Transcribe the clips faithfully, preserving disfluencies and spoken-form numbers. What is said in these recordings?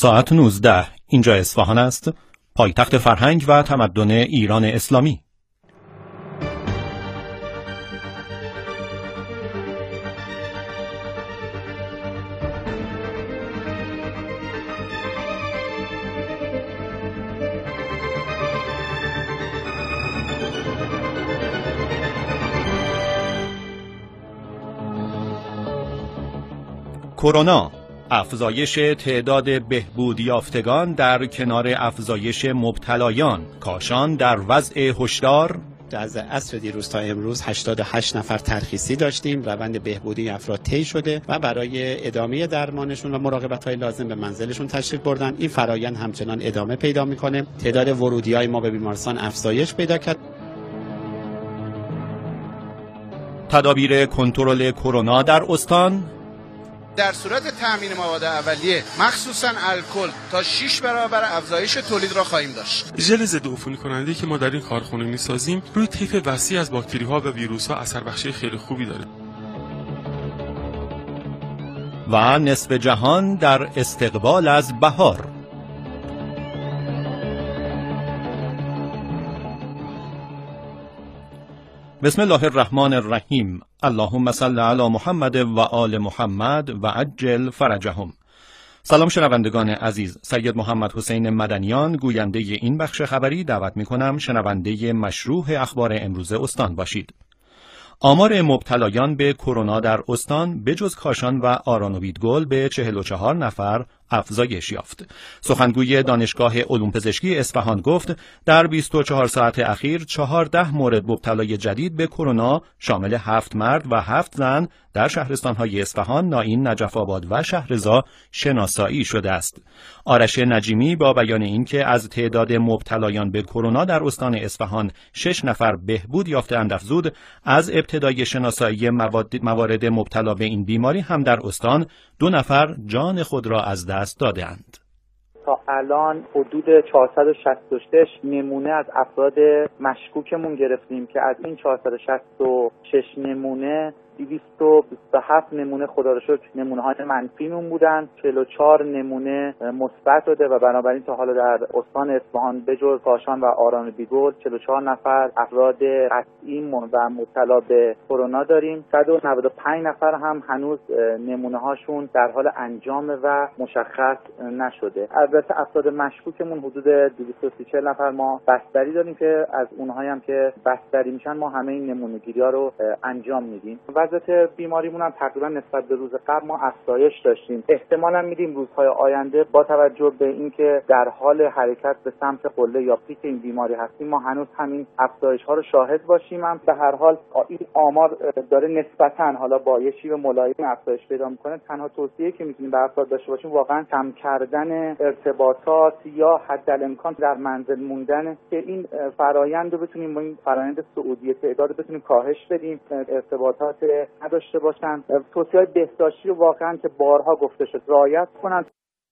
ساعت نوزده. اینجا اصفهان است، پایتخت فرهنگ و تمدن ایران اسلامی. کرونا، افزایش تعداد بهبود یافتگان در کنار افزایش مبتلایان، کاشان در وضع هشدار. از عصر دیروز تا امروز هشتاد و هشت نفر ترخیصی داشتیم. روند بهبودی افراد طی شده و برای ادامه درمانشون و مراقبت‌های لازم به منزلشون تشریف بردن. این فرآیند همچنان ادامه پیدا می‌کنه. تعداد ورودی‌های ما به بیمارستان افزایش پیدا کرد. تدابیر کنترل کرونا در استان. در صورت تأمین مواد اولیه مخصوصاً الکل تا شش برابر افزایش تولید را خواهیم داشت. ژل ضد عفونی کننده که ما در این کارخانه می‌سازیم روی طیف وسیع از باکتری‌ها و ویروس‌ها اثربخشی خیلی خوبی داره. و نصف جهان در استقبال از بهار. بسم الله الرحمن الرحیم. اللهم صل علی محمد و آل محمد و عجل فرجهم. سلام شنوندگان عزیز، سید محمد حسین مدنیان گوینده این بخش خبری دعوت می کنم شنونده مشروح اخبار امروز استان باشید. آمار مبتلایان به کرونا در استان بجز کاشان و آران و بیدگل به چهل و چهار نفر افزایش یافت. سخنگوی دانشگاه علوم پزشکی اصفهان گفت در بیست و چهار ساعت اخیر چهارده مورد مبتلای جدید به کرونا شامل هفت مرد و هفت زن در شهرستان‌های اصفهان، نائین، نجف آباد و شهرضا شناسایی شده است. آرش نجیمی با بیان اینکه از تعداد مبتلایان به کرونا در استان اصفهان شش نفر بهبود یافته‌اند افزود، از ابتدای شناسایی موارد مبتلا به این بیماری هم در استان دو نفر جان خود را از دست دادند. تا الان حدود چهارصد و شصت و شش نمونه از افراد مشکوکمون گرفتیم که از این چهارصد و شصت و شش نمونه دویست و بیست و هفت نمونه خدا رو شکر نمونه های منفیمون بودن، چهل و چهار نمونه مثبت شده و بنابراین تا حالا در استان اصفهان بجز کاشان و آران و بیدگل چهل و چهار نفر افراد قطعی و مبتلا به کرونا داریم. صد و نود و پنج نفر هم هنوز نمونه هاشون در حال انجام و مشخص نشده. البته افراد مشکوکمون حدود دویست و سی و چهار نفر ما بستری داریم که از اونهایی هم که بستری میشن ما همه این نمونه گیری ها رو انجام میدیم. وضعیت بیماریمون هم تقریبا نسبت به روز قبل ما افزایش داشتیم. احتمالاً میدیم روزهای آینده با توجه به اینکه در حال حرکت به سمت قله یا پیک این بیماری هستیم ما هنوز همین افزایش ها رو شاهد باشیم. هم به هر حال این آمار داره نسبتاً حالا با یه شیوه ملایم افزایش پیدا میکنه. تنها توصیه‌ای که میتونیم به افراد داشته باشیم واقعاً کم کردن ارتباطات یا حدالامکان در منزل موندن که این فرآیند رو بتونیم با این فرآیند سعودی تعداد بتونیم کاهش بدیم، ارتباطات نداشته باشن. توصیه‌های بهداشتی رو واقعا که بارها گفته شد رعایت کنن.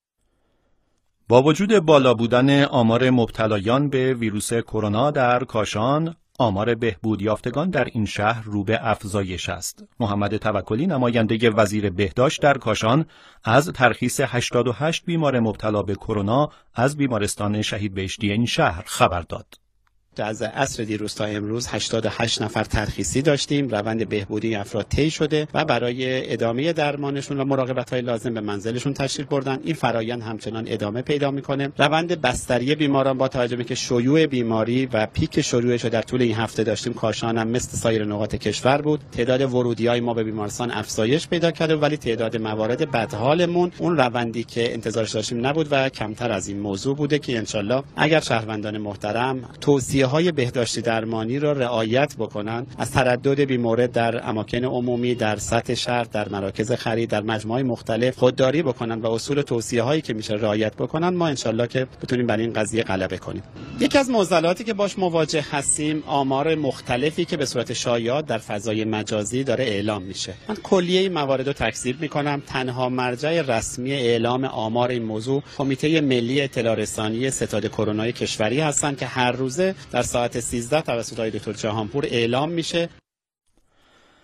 با وجود بالا بودن آمار مبتلایان به ویروس کرونا در کاشان، آمار بهبود یافتگان در این شهر رو به افزایش است. محمد توکلی نماینده وزیر بهداشت در کاشان از ترخیص هشتاد و هشت بیمار مبتلا به کرونا از بیمارستان شهید بهشتی این شهر خبر داد. از عصر دیروز تا امروز هشتاد و هشت نفر ترخیصی داشتیم. روند بهبودی افراد طی شده و برای ادامه درمانشون و مراقبت‌های لازم به منزلشون تشریف بردن. این فرآیند همچنان ادامه پیدا میکنه. روند بستری بیماران با توجه به که شیوع بیماری و پیک شیوعش در طول این هفته داشتیم، کاشان هم مثل سایر نقاط کشور بود. تعداد ورودی‌های ما به بیمارستان افزایش پیدا کرده ولی تعداد موارد بدحالمون اون روندی که انتظارش داشتیم نبود و کمتر از این موضوع بوده که انشالله اگر شهروندان محترم توصیه های بهداشتی درمانی را رعایت بکنن، از تردد بیمورد در اماکن عمومی، در سطح شهر، در مراکز خرید، در مجموعه مختلف خودداری بکنن و اصول و توصیه هایی که میشه رعایت بکنن، ما انشالله که بتونیم بر این قضیه غلبه کنیم. یکی از معضلاتی که باش مواجه هستیم، آمار مختلفی که به صورت شایعات در فضای مجازی داره اعلام میشه. من کلیه این موارد رو تکذیب میکنم. تنها مرجع رسمی اعلام آمار این موضوع کمیته ملی اطلاع رسانی ستاد کرونای کشوری هستند که هر روزه در ساعت سیزده توسط آقای دکتر جهانپور اعلام میشه.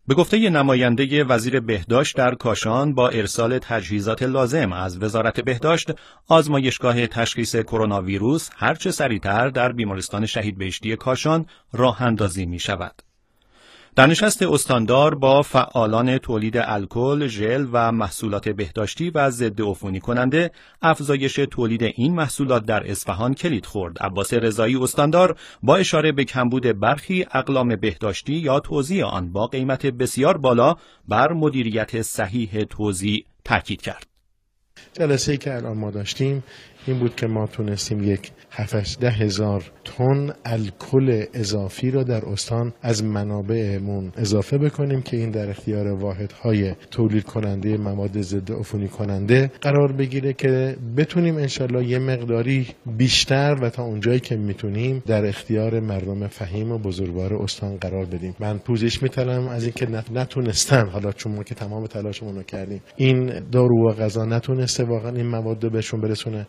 به گفته نماینده وزیر بهداشت در کاشان، با ارسال تجهیزات لازم از وزارت بهداشت، آزمایشگاه تشخیص کرونا ویروس هرچه سریعتر در بیمارستان شهید بهشتی کاشان راه اندازی می شود. در نشست استاندار با فعالان تولید الکل، ژل و محصولات بهداشتی و ضد عفونی کننده، افزایش تولید این محصولات در اصفهان کلید خورد. عباس رضایی استاندار با اشاره به کمبود برخی اقلام بهداشتی یا توزیع آن با قیمت بسیار بالا بر مدیریت صحیح توزیع تاکید کرد. جلسه‌ای که الان ما داشتیم این بود که ما تونستیم یک هفت ده هزار تن الکل اضافی رو در استان از منابعمون اضافه بکنیم که این در اختیار واحدهای تولید کننده مواد ضد عفونی کننده قرار بگیره که بتونیم انشالله یه مقداری بیشتر و تا اونجایی که میتونیم در اختیار مردم فهیم و بزرگوار استان قرار بدیم. من پوزش میطلبم از اینکه نتونستن، حالا چون ما که تمام تلاشمون رو کردیم، این دارو و غذا نتونسته واقعا این مواد رو بهشون برسونه.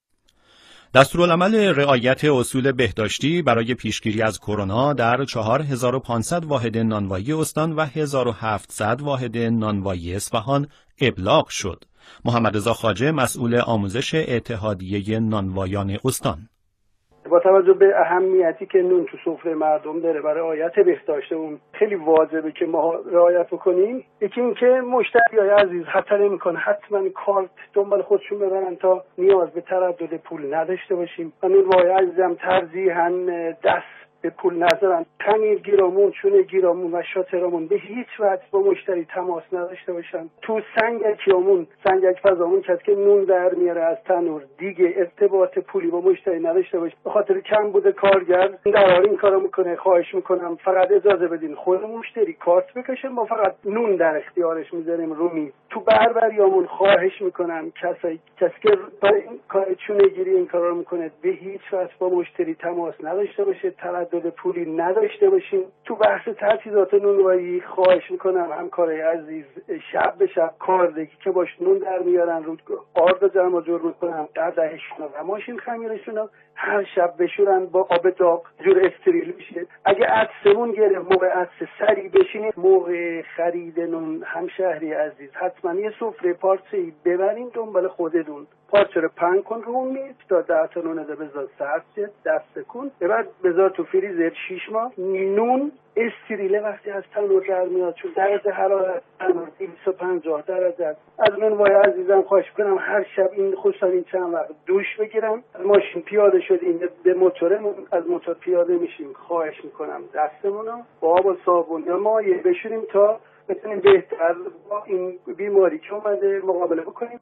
دستورالعمل رعایت اصول بهداشتی برای پیشگیری از کرونا در چهار هزار و پانصد واحد نانوایی استان و هزار و هفتصد واحد نانوایی اصفهان ابلاغ شد. محمد رضا خواجه، مسئول آموزش اتحادیه نانوایان استان: با توجه به اهمیتی که نون تو سفره مردم داره برای رعایت بهداشت اون، خیلی واجبه که ما رعایت بکنیم. یکی این که مشتریای عزیز خطر نمیکنه حتما کارت دنبال خودشون ببرن تا نیاز به تردد پول نداشته باشیم. و نونوای عزیزم ترجیحاً دست به پول نذارن. خمیر گیرامون، چونه گیرامون و شاترامون به هیچ وجه با مشتری تماس نداشته باشن. تو سنگکیامون، سنگک فضامون کسی که نون در میاره از تنور دیگه ارتباط پولی با مشتری نداشته باشه. به خاطر کم بوده کارگر در حال این کارو میکنه. خواهش میکنم فقط اجازه بدین خود مشتری کارت بکشه، ما فقط نون در اختیارش میذاریم رو میز. تو بربریامون خواهش میکنم کسایی کسی که برای این کار چونه گیری این کارا رو میکنه به هیچ وجه با مشتری تماس نداشته باشه، تردد پولی نداشته باشیم. تو بحث تجهیزات نونوایی خواهش میکنم همکارای عزیز شب به شب کاردگی که باش نون در میارن رو آرد جمع جور میکنن، قدهشون و ماشین خمیرشون هر شب بشورن با آب داغ جور استریل میشه. اگه عدسمون گره موقع عدس سری بشینید، موقع خرید نون همشهری عزیز حتما یه سفره پارچه‌ای ببرین دنبال خودتون. پارچه رو پهن کن رو اون میز تا ده تا نونه ده بذار سرد شد، دست کن ببر بذار تو فریزر شیش ماه. نون استریله وقتی از تنور در میاد، چون درجه حرارت تنور دویست و پنجاه درجه است. از نونوای عزیزم خواهش کنم هر شب این خصوصا این چند وقت دوش بگیرم. ماشین پیاده شد این به موتورمون از موتور پیاده میشیم، خواهش میکنم دستمون رو با آب و صابون یا مایع بشوریم تا بتونیم بهتر با این بیماری که اومده مقابله بکنیم.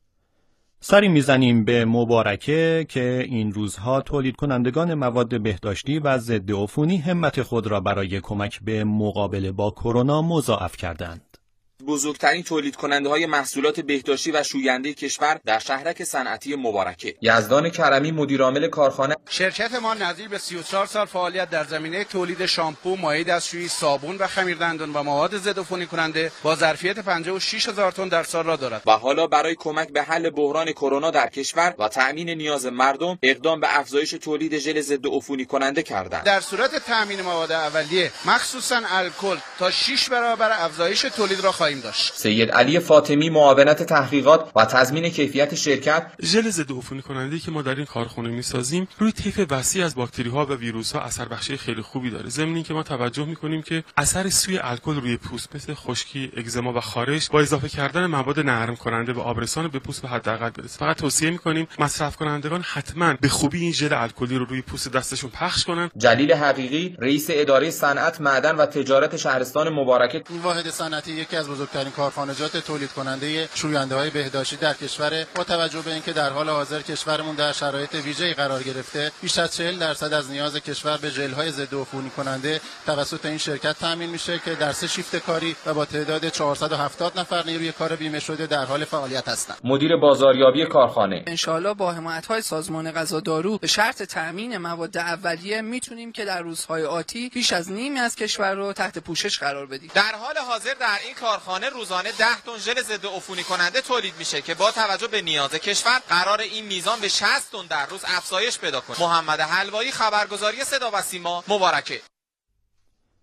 سری میزنیم به مبارکه که این روزها تولید کنندگان مواد بهداشتی و ضد عفونی همت خود را برای کمک به مقابله با کرونا مضاعف کردند. بزرگترین تولید کننده های محصولات بهداشتی و شوینده کشور در شهرک صنعتی مبارکه. یزدان کرمی، مدیرعامل کارخانه: شرکت ما نزدیک به سی و چهار سال فعالیت در زمینه تولید شامپو، مایع دستشویی، صابون و خمیردندان و مواد ضد عفونی کننده با ظرفیت پنجاه و شش هزار تن در سال را دارد و حالا برای کمک به حل بحران کرونا در کشور و تأمین نیاز مردم اقدام به افزایش تولید ژل ضد عفونی کننده کردند. در صورت تأمین مواد اولیه مخصوصاً الکل تا شش برابر افزایش تولید را خواهیم داشت. سید علی فاطمی، معاونت تحقیقات و تضمین کیفیت شرکت: ژل ضد عفونی کننده که ما در این کارخانه میسازیم روی طیف وسیع از باکتری ها و ویروس ها اثر بخشی خیلی خوبی داره. ضمن اینکه ما توجه میکنیم که اثر سوی الکل روی پوست مثل خشکی، اگزما و خارش با اضافه کردن مواد نرم کننده به آبرسان به پوست به حداقل برسه. فقط توصیه میکنیم مصرف کنندگان حتما به خوبی این ژل الکلی رو روی پوست دستشون پخش کنن. جلیل حقیقی، رئیس اداره صنعت، معدن و تجارت شهرستان مبارکه: این واحد صنعتی یکی از بزرگترین کارخانجات تولید کننده شوینده‌های بهداشتی در کشور. با توجه به اینکه در حال حاضر کشورمون در شرایط ویژه‌ای قرار گرفته، بیش از چهل درصد از نیاز کشور به ژل‌های ضد عفونی کننده توسط این شرکت تامین میشه که در سه شیفت کاری و با تعداد چهارصد و هفتاد نفر نیروی کار بیمه شده در حال فعالیت هستند. مدیر بازاریابی کارخانه: ان شاءالله با حمایت‌های سازمان غذا دارو به شرط تامین مواد اولیه میتونیم که در روزهای آتی بیش از نیمی از کشور رو تحت پوشش قرار بدیم. در حال حاضر در این کارخانه روزانه ده تن ژل ضد عفونی کننده تولید میشه که با توجه به نیاز کشور قرار این میزان به شصت تن در روز افزایش پیدا کنه. محمد حلوایی، خبرگزاری صدا و سیما، مبارکه.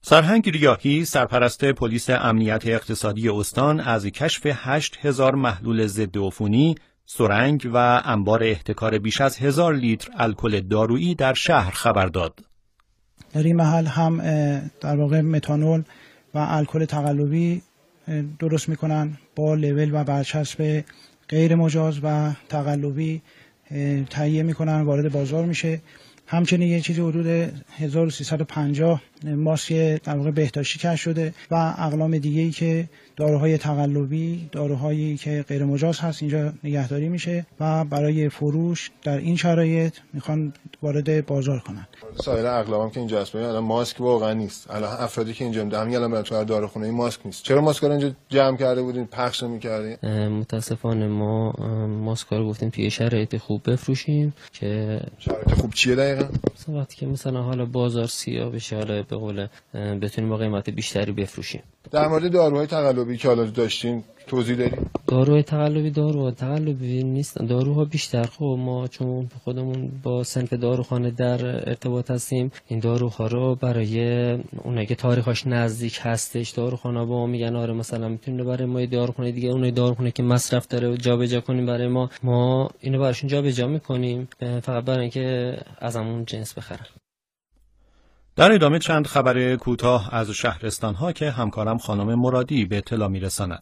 سرهنگ ریاحی سرپرست پلیس امنیت اقتصادی استان از کشف هشت هزار محلول ضد عفونی، سرنگ و انبار احتکار بیش از هزار لیتر الکل دارویی در شهر خبر داد. در این محل هم در واقع متانول و الکل تقلبی درست میکنن با لول و برچسب غیر مجاز و تقلبی تهیه میکنن، وارد بازار میشه. همچنین یه چیزی حدود هزار و سیصد و پنجاه ماسک در واقع بهداشتی کشف شده و اقلام دیگه‌ای که داروهای تقلبی، داروهایی که غیر مجاز هست اینجا نگهداری میشه و برای فروش در این شرایط میخوان وارد بازار کنن. سایر اقلام که اینجا هست، الان ماسک واقعا نیست. الان افرادی که اینجا میدن همین الان برای تو داروخونه این ماسک نیست. چرا ماسک رو اینجا جمع کرده بودین، پخش می‌کردین؟ متاسفانه ما ماسک رو گفتیم توی شرایط خوب بفروشیم که شرایط خوب چیه دقیقاً؟ وقتی که مثلا حالا بازار سیاه بشه، حالا به قول بتونیم با قیمت بیشتری بفروشیم. در مورد داروهای تقلبی که حالا داشتین توضیح داریم؟ داروهای تقلبی داروها تقلبی نیستن، داروها بیشتر خب ما چون خودمون با صنف داروخانه در ارتباط هستیم، این داروها رو برای اونایی که تاریخش نزدیک هستش داروخانه با ما میگن آره مثلا میتونه برای ما داروخانه دیگه، اونای داروخانه که مصرف داره جابجا کنیم برای ما، ما اینو براشون جابجا میکنیم فقط برای اینکه از همون جنس بخرن. در ادامه چند خبر کوتاه از شهرستان‌ها که همکارم خانم مرادی به اطلاع می‌رساند.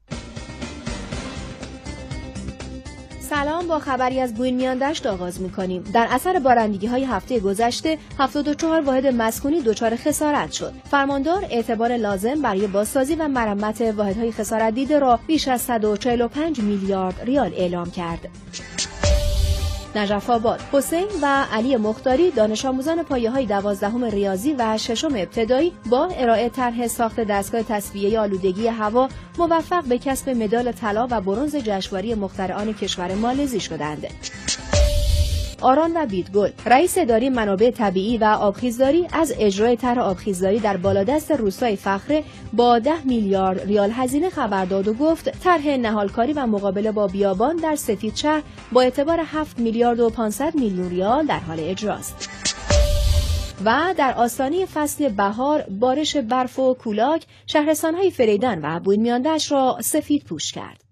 سلام، با خبری از بوین میاندشت آغاز می‌کنیم. در اثر بارندگی‌های هفته گذشته هفتاد و چهار واحد مسکونی دچار خسارت شد. فرماندار اعتبار لازم برای بازسازی و مرمت واحدهای خسارت دیده را بیش از صد و چهل و پنج میلیارد ریال اعلام کرد. نجف آباد، حسین و علی مختاری دانش آموزان پایه‌های دوازدهم ریاضی و ششم ابتدایی با ارائه طرح ساخت دستگاه تصفیه آلودگی هوا موفق به کسب مدال طلا و برنز جشنواره مخترعان کشور مالزی شدند. آران و بیدگل، رئیس اداره منابع طبیعی و آبخیزداری از اجرای طرح آبخیزداری در بالادست روستای فخره با ده میلیارد ریال هزینه خبر داد و گفت طرح نهالکاری و مقابله با بیابان در سفیدشهر با اعتبار هفت میلیارد و پانصد میلیون ریال در حال اجراست. و در آستانه فصل بهار بارش برف و کولاک شهرستان‌های فریدن و بوین میاندشت را سفید پوش کرد.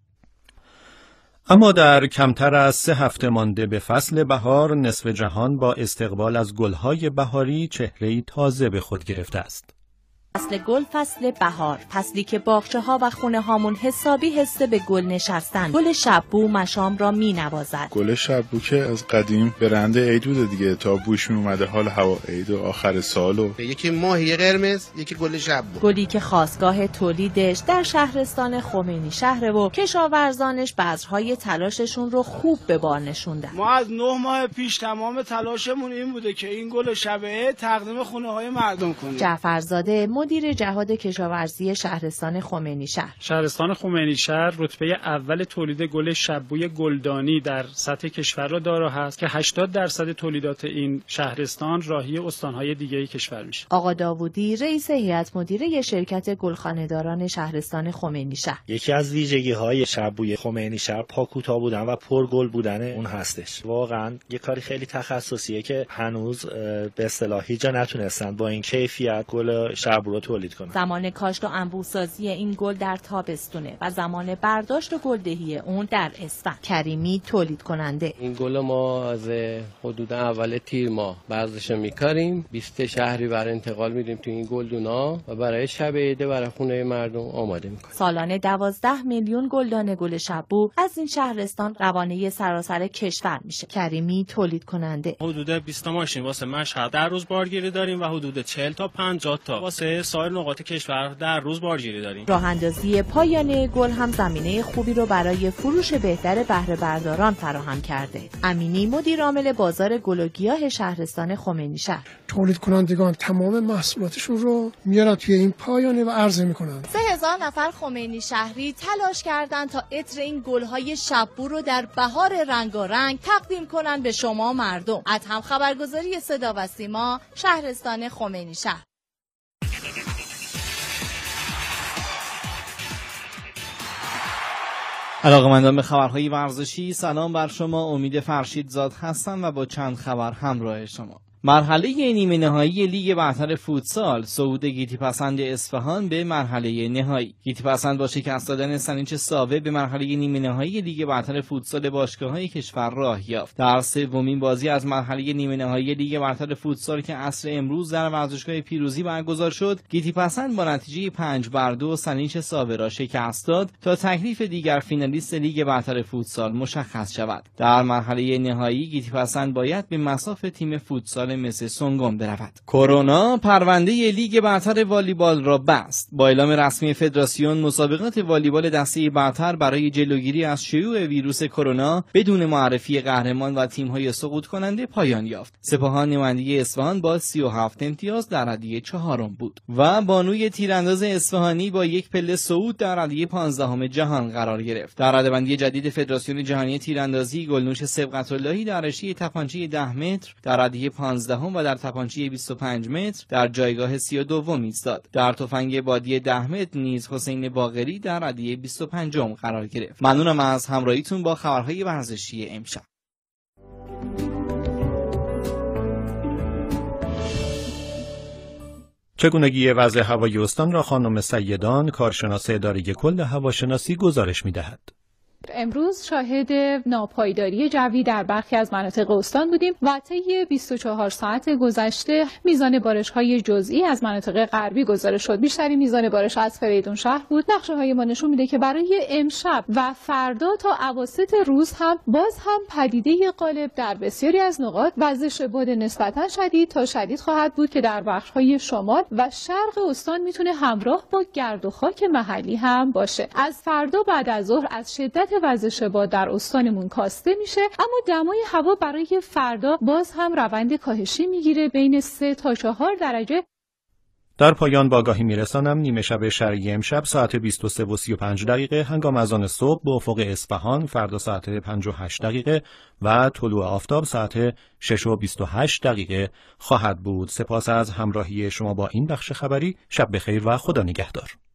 اما در کمتر از سه هفته مانده به فصل بهار، نصف جهان با استقبال از گلهای بهاری چهره‌ای تازه به خود گرفته است. فصل گل، فصل بهار، فصلی که باغچه ها و خونه هامون حسابی حسه به گل نشستن. گل شبو مشام را می نوازد. گل شبو که از قدیم برند عید بوده دیگه، تا بوش می اومده حال هوا عید و آخر سال و یکی ماهی قرمز، یکی گل شبو. گلی که خاستگاه تولیدش در شهرستان خمینی شهره و کشاورزانش بذرهای تلاششون رو خوب به بار نشوندن. ما از نه ماه پیش تمام تلاشمون این بوده که این گل شبه تقدیم خونه های مردم کنیم. جعفرزاده، مدیر جهاد کشاورزی شهرستان خمینی شهر. شهرستان خمینی شهر رتبه اول تولید گل شبوی گلدانی در سطح کشور را دارا هست که هشتاد درصد تولیدات این شهرستان راهی استانهای دیگه کشور میشه. آقا داوودی، رئیس هیئت مدیره شرکت گلخانه‌داران شهرستان خمینی شهر. یکی از ویژگی‌های شبوی خمینی شهر پاکوتا بودن و پرگل بودن اون هستش. واقعا یه کاری خیلی تخصصیه که هنوز به اصطلاح هیچ جا نتونستن با این کیفیت گل شبو رو تولید کنن. زمان کاشت و انبوه‌سازی این گل در تابستونه و زمان برداشت و گلدهی اون در اسفند. کریمی، تولید کننده. این گل ما از حدود اول تیر ماه برداشت می‌کنیم، بیست شهری برای انتقال میدیم تو این گلدونا و برای شب عید برای خونه مردم آماده می‌کنیم. سالانه دوازده میلیون گلدان گل شبو از این شهرستان روانه سراسر کشور میشه. کریمی، تولید کننده. حدود بیست ماشین واسه مشهد در روز بارگیری داریم و حدود چهل تا پنجاه تا واسه سایر نقاط کشور در روز بارگیری داریم. راه اندازی پایانه گل هم زمینه خوبی رو برای فروش بهتر بهره برداران فراهم کرده. امینی، مدیر عامل بازار گل و گیاه شهرستان خمینی شهر. تولید کنندگان تمام محصولاتشون رو میارن توی این پایانه و عرضه میکنن. سه هزار نفر خمینی شهری تلاش کردن تا عطر این گل‌های شبو رو در بهار رنگارنگ تقدیم کنن به شما مردم. از هم خبرگزاری صدا و سیما، شهرستان خمینی شهر. علاقه‌مندان به خبرهای ورزشی، سلام بر شما. امید فرشیدزاد هستم و با چند خبر همراه شما. مرحله نیمه نهایی لیگ برتر فوتسال، صعود گیتیپسند اصفهان به مرحله نهایی. گیتیپسند با شکست دادن سنیچ ساوه به مرحله نیمه نهایی لیگ برتر فوتسال باشگاه‌های کشور راه یافت. در سومین بازی از مرحله نیمه نهایی لیگ برتر فوتسال که عصر امروز در ورزشگاه پیروزی برگزار شد، گیتیپسند با نتیجه پنج بر دو سنیچ ساوه را شکست داد تا تکلیف دیگر فینالیست لیگ برتر فوتسال مشخص شود. در مرحله نهایی گیتیپسند باید به مصاف تیم فوتسال مثل سونگون برود. کرونا پرونده لیگ برتر والیبال را بست. با اعلام رسمی فدراسیون، مسابقات والیبال دسته برتر برای جلوگیری از شیوع ویروس کرونا بدون معرفی قهرمان و تیم‌های سقوط کننده پایان یافت. سپاهان نماینده اصفهان با سی و هفت امتیاز در ردیه چهارم بود و بانوی تیرانداز اصفهانی با یک پله صعود در ردیه پانزدهم جهان قرار گرفت. در رده‌بندی جدید فدراسیون جهانی تیراندازی، گلنوش سبقت‌اللهی در رشته تپانچه ده متر در ردیه پانزدهم و در تپانچه بیست و پنج متر در جایگاه سی و دوم ایستاد. در تفنگ بادی ده متر نیز حسین باقری در ردیه بیست و پنجم قرار گرفت. ممنونم از همراهیتون با خبرهای ورزشی امشب. چگونگی وضع هوای استان را خانم سیدان، کارشناس اداره کل هواشناسی، گزارش می‌دهد. امروز شاهد ناپایداری جوی در برخی از مناطق استان بودیم و طی بیست و چهار ساعت گذشته میزان بارش‌های جزئی از مناطق غربی گزارش شد. بیشترین میزان بارش از فریدون شهر بود. نقشه‌های ما نشون میده که برای امشب و فردا تا اواسط روز هم باز هم پدیده غالب در بسیاری از نقاط وزش باد نسبتاً شدید تا شدید خواهد بود که در بخش‌های شمال و شرق استان میتونه همراه با گرد و خاک محلی هم باشه. از فردا بعد از ظهر از شدت وزش باد در استانمون کاسته میشه، اما دمای هوا برای فردا باز هم روند کاهشی میگیره بین سه تا چهار درجه. در پایان با آگاهی میرسانم نیمه شب شرقی امشب ساعت بیست و سه و سی و پنج دقیقه هنگام اذان صبح به افق اصفهان، فردا ساعت پنج و هشت دقیقه و طلوع آفتاب ساعت شش و بیست و هشت دقیقه خواهد بود. سپاس از همراهی شما با این بخش خبری. شب بخیر و خدا نگهدار.